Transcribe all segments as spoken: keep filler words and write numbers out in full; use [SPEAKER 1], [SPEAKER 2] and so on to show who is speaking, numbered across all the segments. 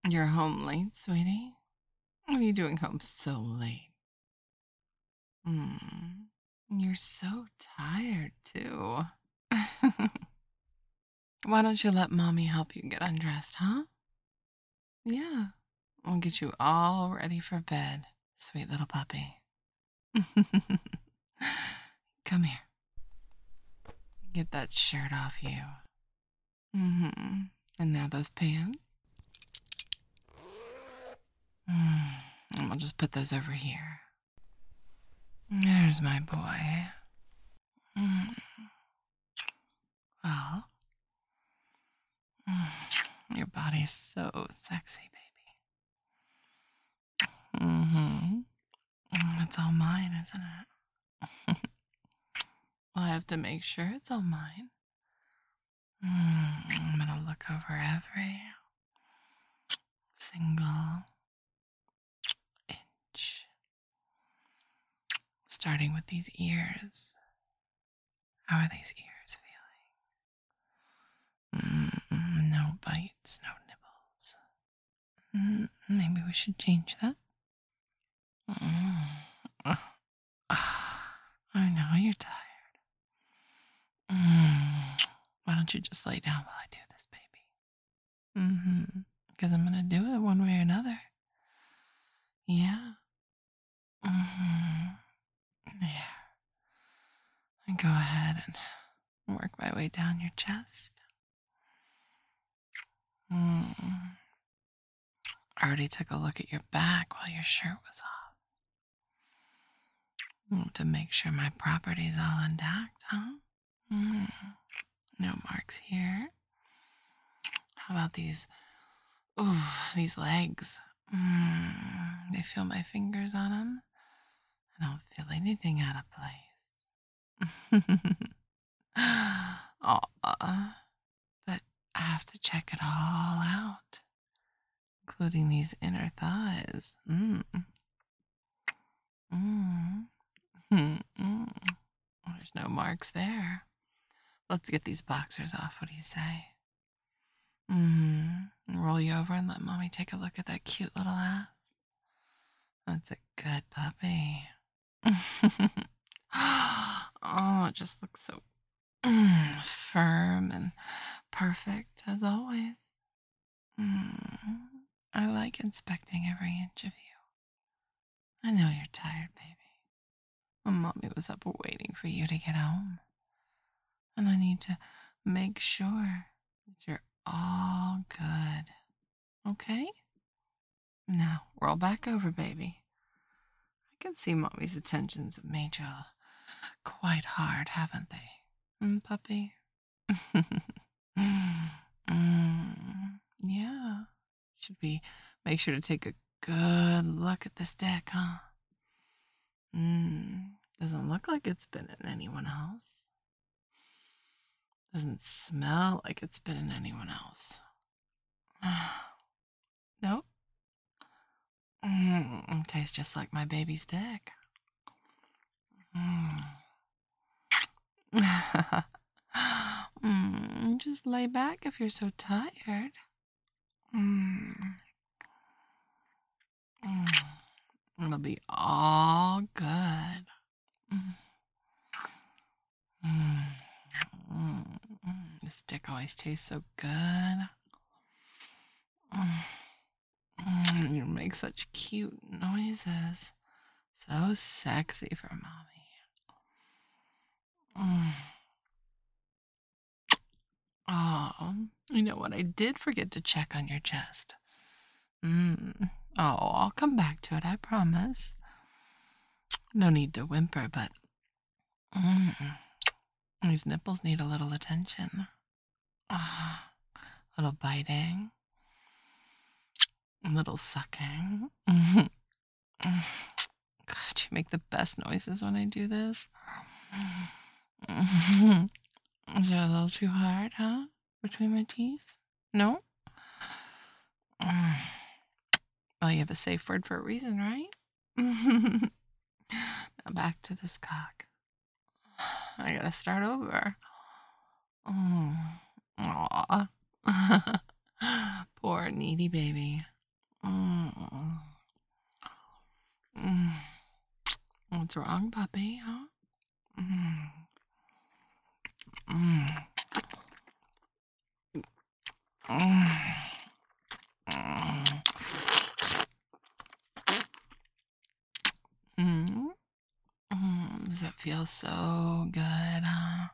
[SPEAKER 1] You're home late, sweetie? What are you doing home so late? Hmm. You're so tired, too. Why don't you let mommy help you get undressed, huh? Yeah. We'll get you all ready for bed, sweet little puppy. Come here. Get that shirt off you. Mm-hmm. And now those pants. Mm. And we'll just put those over here. There's my boy. Mm. Well, mm, your body's so sexy, baby. Mm-hmm. It's all mine, isn't it? Well, I have to make sure it's all mine. Mm, I'm gonna look over every single inch. Starting with these ears. How are these ears feeling? Mm, no bites, no nibbles. Mm, maybe we should change that. Mm. Uh, ah, I know you're tired. Mm. Why don't you just lay down while I do this, baby? Mm-hmm. Because I'm gonna do it one way or another. Yeah. Mm-hmm. Yeah. And go ahead and work my way down your chest. Mm. I already took a look at your back while your shirt was off. Mm, to make sure my property's all intact, huh? Mm. No marks here. How about these? Ooh, these legs. Mm. They feel my fingers on them. I don't feel anything out of place. Aw, but I have to check it all out, including these inner thighs. Mm. Mm. Mm. Mm. There's no marks there. Let's get these boxers off. What do you say? Mm. Roll you over and let mommy take a look at that cute little ass. That's a good puppy. Oh, it just looks so mm, firm and perfect as always. Mm. I like inspecting every inch of you. I know you're tired, baby. Well, mommy was up waiting for you to get home. And I need to make sure that you're all good. Okay? Now, roll back over, baby. I can see mommy's attentions have made you quite hard, haven't they? Mm, puppy? mm, yeah. Should we make sure to take a good look at this deck, huh? Mm, doesn't look like it's been in anyone else. Doesn't smell like it's been in anyone else. Nope. Mm, tastes just like my baby's dick. Mm. mm, just lay back if you're so tired. Mm. Mm. It'll be all good. Mm. Mm. Mm. This dick always tastes so good. Mm. Mm. You make such cute noises. So sexy for mommy. Mm. Oh, you know what? I did forget to check on your chest. Mm. Oh, I'll come back to it, I promise. No need to whimper, but mm, these nipples need a little attention. Ah, a little biting, a little sucking. God, you make the best noises when I do this. Is that a little too hard, huh? Between my teeth? No? Well, you have a safe word for a reason, right? Now back to this cock. I gotta start over. Oh, aw. Poor needy baby. What's wrong, puppy? Huh? Mm. Mm. Mm. Mm. Mm. Does that feel so good, huh?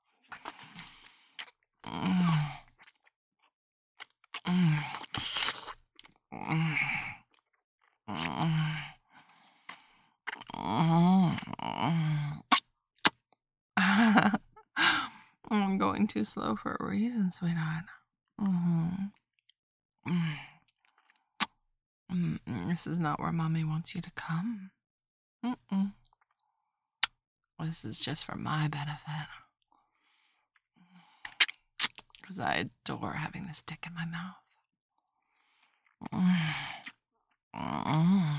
[SPEAKER 1] Mm. Mm. Mm. Mm. Mm. I'm going too slow for a reason, sweetheart. Mm-hmm. Mm. Mm-mm. This is not where mommy wants you to come. Mm-mm. This is just for my benefit. Because I adore having this dick in my mouth. Mm. Mm.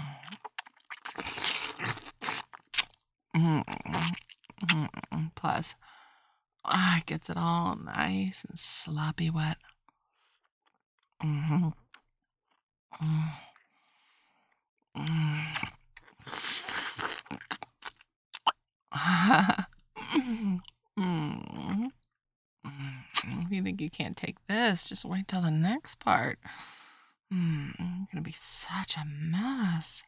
[SPEAKER 1] Mm. Mm. Plus, ah, it gets it all nice and sloppy wet. Mm-hmm. Mm. Mm. Mm. Mm. If you think you can't take this, just wait till the next part. Mm, I'm gonna be such a mess.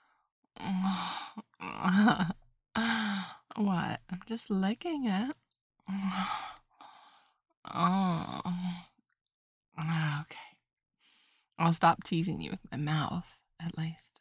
[SPEAKER 1] What? I'm just licking it. Oh. Okay. I'll stop teasing you with my mouth, at least.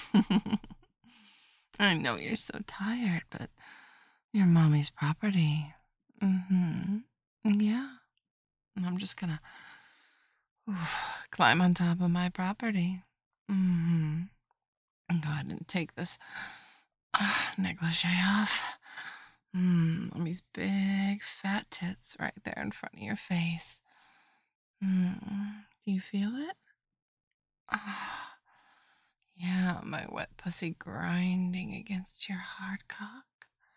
[SPEAKER 1] I know you're so tired, but you're mommy's property. Mm-hmm. Yeah. And I'm just gonna climb on top of my property. Mm-hmm. And go ahead and take this uh, negligee off. Mm, mommy's big fat tits right there in front of your face. Mm, do you feel it? Ah, yeah, my wet pussy grinding against your hard cock.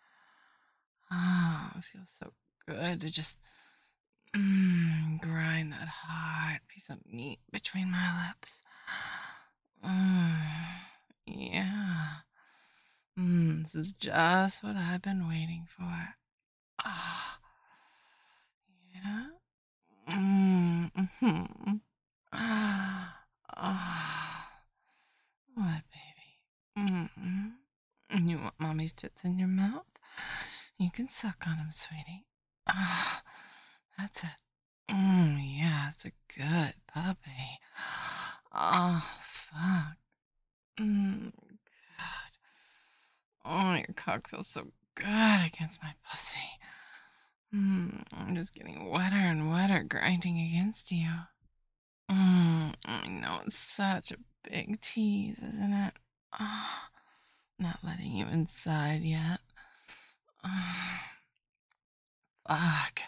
[SPEAKER 1] Ah, it feels so good to just mm, grind that hard piece of meat between my lips. Mm, yeah. Mm, this is just what I've been waiting for. Ah, yeah. Mm, mm-hmm. Ah, ah. What, baby? Mm-mm. And you want mommy's tits in your mouth? You can suck on them, sweetie. Ah, that's it. Mm, yeah, it's a good puppy. Oh, fuck. Mm, God. Oh, your cock feels so good against my pussy. Mm, I'm just getting wetter and wetter grinding against you. Mm, I know it's such a big tease, isn't it? Ah, not letting you inside yet. Ah, fuck.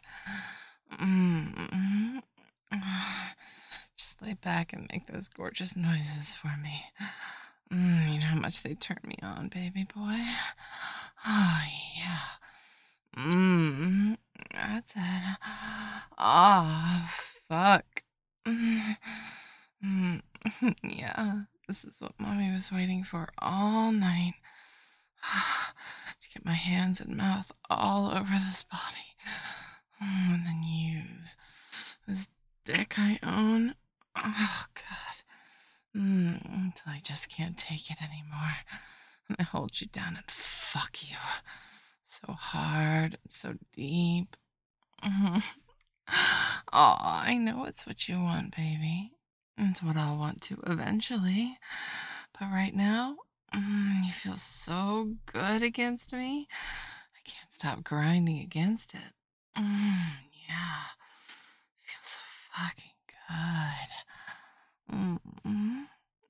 [SPEAKER 1] Mm. Just lay back and make those gorgeous noises for me. Mm, you know how much they turn me on, baby boy. Oh, yeah. Mmm. That's it. Oh, fuck. Mm, mm, yeah. This is what mommy was waiting for all night. To get my hands and mouth all over this body. Mm, and then use this dick I own. Oh, God. Mm, until I just can't take it anymore. And I hold you down and fuck you. So hard and so deep. Oh, I know it's what you want, baby. It's what I'll want to eventually. But right now, mm, you feel so good against me. I can't stop grinding against it. Mm, yeah. Feels so fucking good. Mm-mm.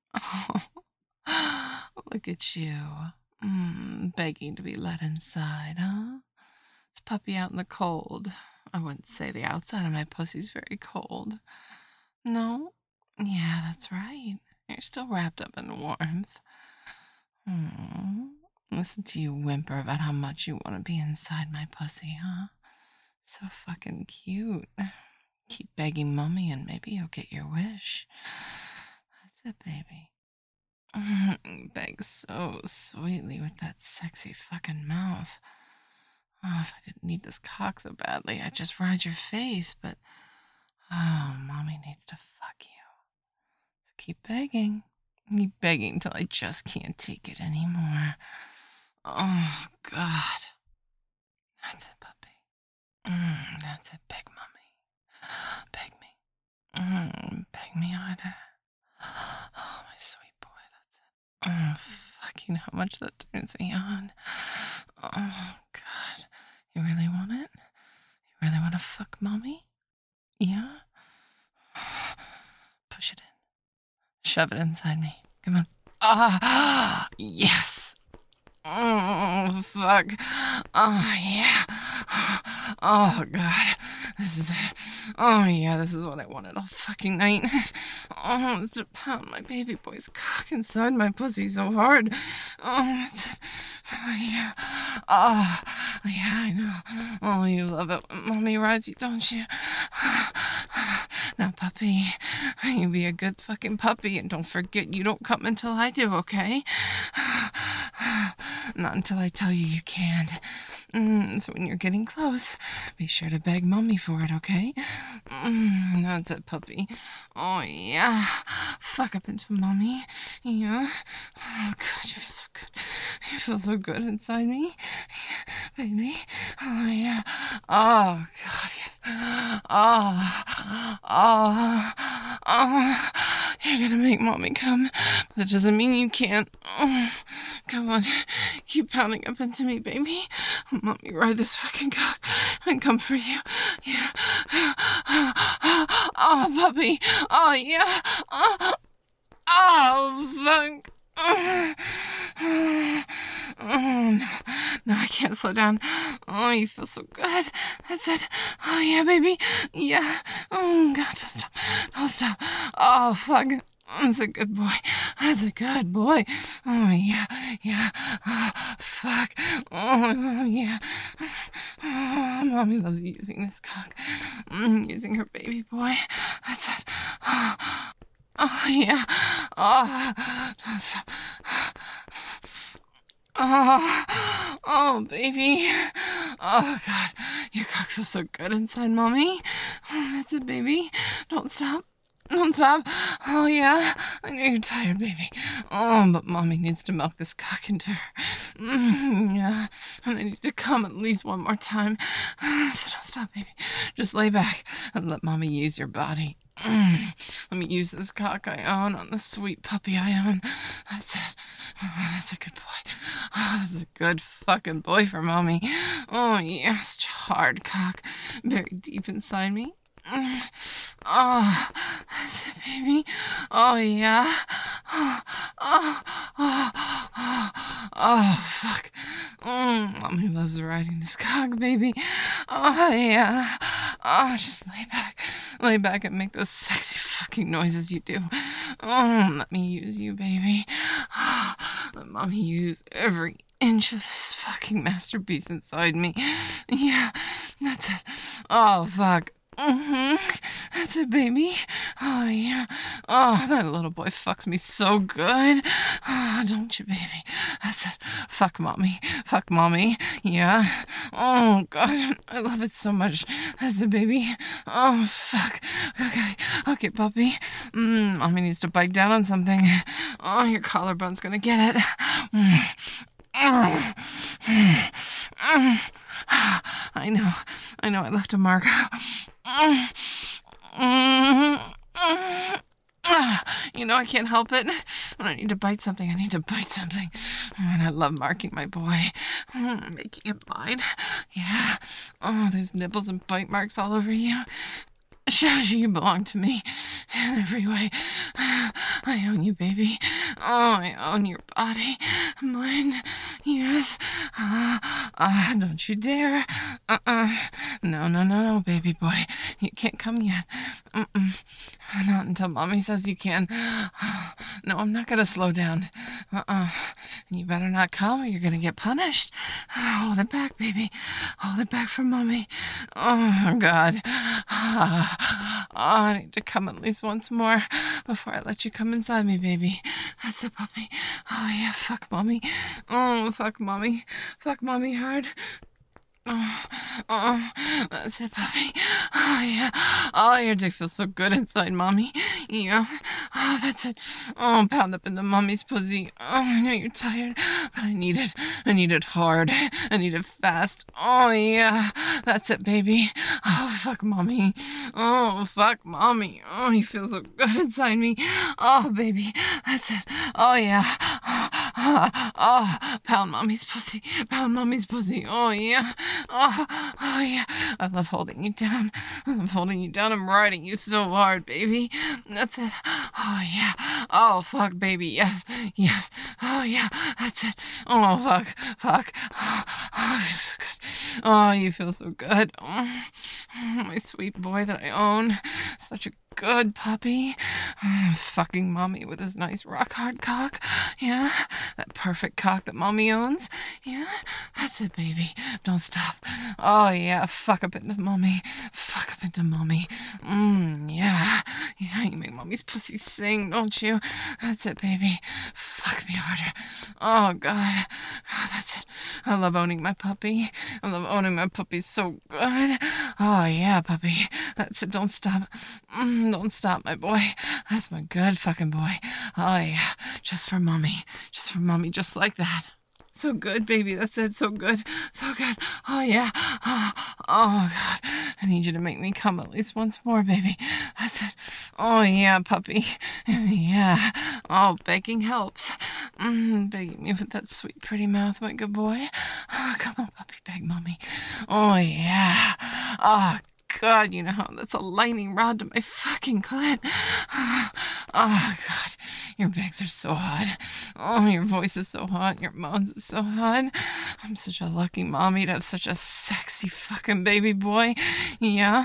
[SPEAKER 1] Oh, look at you. Mm, begging to be let inside, huh? It's puppy out in the cold. I wouldn't say the outside of my pussy's very cold. No? Yeah, that's right. You're still wrapped up in warmth. Hmm. Listen to you whimper about how much you want to be inside my pussy, huh? So fucking cute. Keep begging mommy and maybe you'll get your wish. That's it, baby. Beg so sweetly with that sexy fucking mouth. Oh, if I didn't need this cock so badly, I'd just ride your face, but oh, mommy needs to fuck you. So keep begging. Keep begging till I just can't take it anymore. Oh, God. That's it, puppy. Mm, that's it, beg mommy. Beg me. Mm, beg me harder. Oh, my sweet boy, that's it. Oh, fucking how much that turns me on. Oh, God. You really want it? You really want to fuck mommy? Yeah? Push it in. Shove it inside me. Come on. Ah, yes. Oh, fuck. Oh, yeah. Oh, God. This is it. Oh, yeah, this is what I wanted all fucking night. Oh, it's to pound my baby boy's cock inside my pussy so hard. Oh, that's it. Oh, yeah. Oh, yeah, I know. Oh, you love it when mommy rides you, don't you? Now, puppy, you be a good fucking puppy, and don't forget you don't come until I do, okay? Not until I tell you you can. Mm, so when you're getting close, be sure to beg mommy for it, okay? Mm, that's it, puppy. Oh, yeah. Fuck up into mommy. Yeah. Oh, God, you feel so good. You feel so good inside me. Baby. Oh, yeah. Oh, God, yes. Oh, oh, oh. You're gonna make mommy come, but that doesn't mean you can't. Oh, come on. Keep pounding up into me, baby. Mommy, ride this fucking cock and come for you. Yeah. Oh, puppy. Oh, yeah. Oh, oh fuck. Oh, no, no, I can't slow down. Oh, you feel so good. That's it. Oh, yeah, baby. Yeah. Oh, God, don't stop. Don't stop. Oh, fuck. That's a good boy. That's a good boy. Oh, yeah. Yeah. Oh, fuck. Oh, yeah. Oh, mommy loves using this cock. Mm, using her baby boy. That's it. Oh, oh yeah. Oh, don't stop. Oh, oh, baby. Oh, God. Your cock feels so good inside, mommy. That's it, baby. Don't stop. Don't stop. Oh, yeah. I know you're tired, baby. Oh, but mommy needs to milk this cock into her. Mm, yeah. And I need to come at least one more time. So don't stop, baby. Just lay back and let mommy use your body. Mm. Let me use this cock I own on the sweet puppy I own. That's it. Oh, that's a good boy. Oh, that's a good fucking boy for mommy. Oh, yes, hard cock. Very deep inside me. Mm. Oh, that's it, baby. Oh, yeah. Oh, oh, oh, oh, oh fuck. Mm, mommy loves riding this cock, baby. Oh, yeah. Oh, just lay back. Lay back and make those sexy fucking noises you do. Oh, let me use you, baby. Oh, let mommy use every inch of this fucking masterpiece inside me. Yeah, that's it. Oh, fuck. Mm-hmm. That's it, baby. Oh, yeah. Oh, that little boy fucks me so good. Oh, don't you, baby? That's it. Fuck mommy. Fuck mommy. Yeah. Oh, God. I love it so much. That's it, baby. Oh, fuck. Okay. Okay, puppy. Mm, mommy needs to bite down on something. Oh, your collarbone's gonna get it. I know. I know I left a mark. You know I can't help it. When I need to bite something, I need to bite something. And I love marking my boy. Making him mine. Yeah. Oh, there's nipples and bite marks all over you. Shows you you belong to me in every way. I own you, baby. Oh, I own your body. Mine. Yes. Uh, uh, don't you dare. Uh-uh. No, no, no, no, baby boy. You can't come yet. Mm-mm. Not until mommy says you can. No, I'm not gonna slow down. Uh-uh. You better not come or you're gonna get punished. Hold it back, baby. Hold it back for mommy. Oh, God. Oh, I need to come at least once more before I let you come inside me, baby. That's it, puppy. Oh, yeah, fuck mommy. Oh, fuck mommy. Fuck mommy hard. Oh, oh, that's it, puppy. Oh, yeah. Oh, your dick feels so good inside, mommy. Yeah. Oh, that's it. Oh, pound up into mommy's pussy. Oh, I know you're tired, but I need it. I need it hard. I need it fast. Oh, yeah. That's it, baby. Oh, fuck mommy. Oh, fuck mommy. Oh, you feel so good inside me. Oh, baby. That's it. Oh, yeah. Oh, oh, pound mommy's pussy. Pound mommy's pussy. Oh, yeah. Oh, oh, yeah. I love holding you down. I love holding you down. I'm riding you so hard, baby. That's it. Oh, yeah. Oh, fuck, baby. Yes. Yes. Oh, yeah. That's it. Oh, fuck. Fuck. Oh, I feel so good. Oh, you feel so good. Oh, my sweet boy that I own. Such a good puppy. Fucking mommy with his nice rock hard cock. Yeah. That perfect cock that mommy owns. Yeah. That's it, baby. Don't stop. Oh, yeah. Fuck up into mommy. Fuck up into mommy. Mmm, yeah. Yeah, you make mommy's pussy sing, don't you? That's it, baby. Fuck me harder. Oh, God. Oh, that's it. I love owning my puppy. I love owning my puppy so good. Oh, yeah, puppy. That's it. Don't stop. Mm, don't stop, my boy. That's my good fucking boy. Oh, yeah. Just for mommy. Just for mommy. Just like that. So good, baby. That's it. So good. So good. Oh, yeah. Oh, oh, God. I need you to make me come at least once more, baby. That's it. Oh, yeah, puppy. Yeah. Oh, begging helps. Mm, begging me with that sweet, pretty mouth, my good boy. Oh, come on, puppy. Beg mommy. Oh, yeah. Oh, God, you know how that's a lightning rod to my fucking clit. Oh, God. Your bags are so hot. Oh, your voice is so hot. Your moans is so hot. I'm such a lucky mommy to have such a sexy fucking baby boy. Yeah.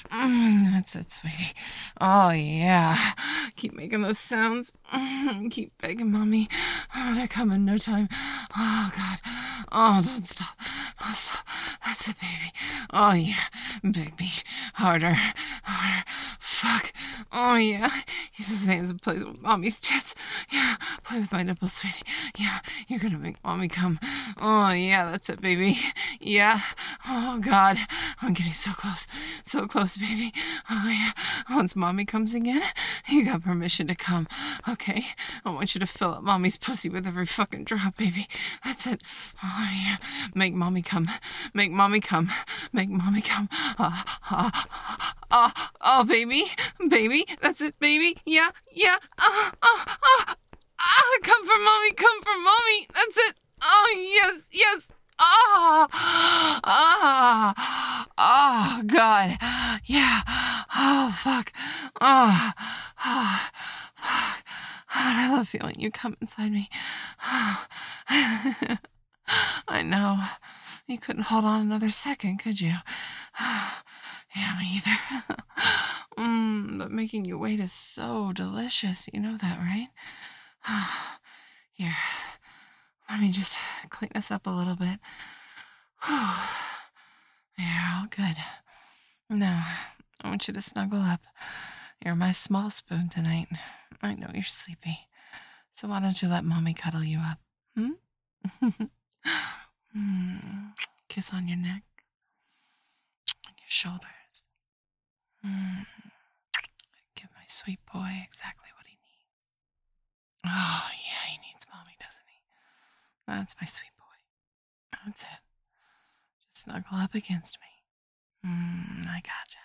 [SPEAKER 1] Mm, that's it, sweetie. Oh, yeah. Keep making those sounds. Mm, keep begging mommy. Oh, they're coming no time. Oh, God. Oh, don't stop. Don't stop. That's it, baby. Oh, yeah. Beg me. Harder. Harder. Fuck. Oh, yeah. Use those hands and plays with mommy's tits. Yeah. Play with my nipples, sweetie. Yeah. You're gonna make mommy come. Oh, yeah. That's it, baby. Yeah. Oh, God. I'm getting so close. So close, baby. Oh, yeah. Once mommy comes again, you got permission to come. Okay? I want you to fill up mommy's pussy with every fucking drop, baby. That's it. Oh, yeah. Make mommy come. Make mommy come. Make mommy come. Ah, ah, ah, ah, oh, baby. Baby. That's it, baby. Yeah, yeah. Ah, ah, ah. Ah, come for mommy. Come for mommy. That's it. Oh, yes, yes. Ah, ah, oh, God. Yeah. Oh, fuck. Oh, oh, fuck. I love feeling you come inside me. I know. You couldn't hold on another second, could you? Yeah, me either. mm, but making you wait is so delicious. You know that, right? Here, let me just clean us up a little bit. You're all good. Now, I want you to snuggle up. You're my small spoon tonight. I know you're sleepy. So why don't you let mommy cuddle you up? Hmm? mm. Kiss on your neck. On your shoulders. Mm. Give my sweet boy exactly what he needs. Oh, yeah, he needs mommy, doesn't he? That's my sweet boy. That's it. Just snuggle up against me. Mm, I gotcha.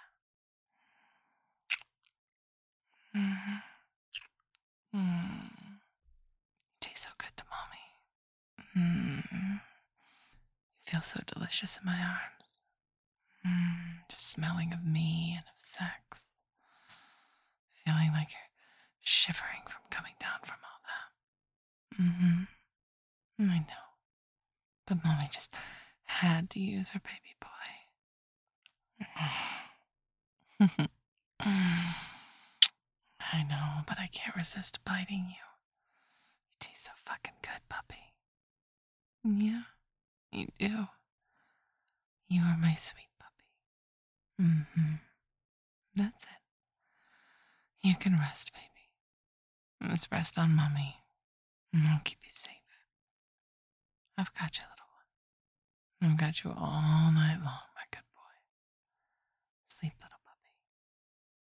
[SPEAKER 1] Mm-hmm. Mm. Tastes so good to mommy. Mm. You feel so delicious in my arms. Mm. Just smelling of me and of sex. Feeling like you're shivering from coming down from all that. Mm-hmm. I know. But mommy just had to use her baby boy. I know, but I can't resist biting you. You taste so fucking good, puppy. Yeah, you do. You are my sweet puppy. Mm-hmm. That's it. You can rest, baby. Just rest on mommy. I'll keep you safe. I've got you, little one. I've got you all night long.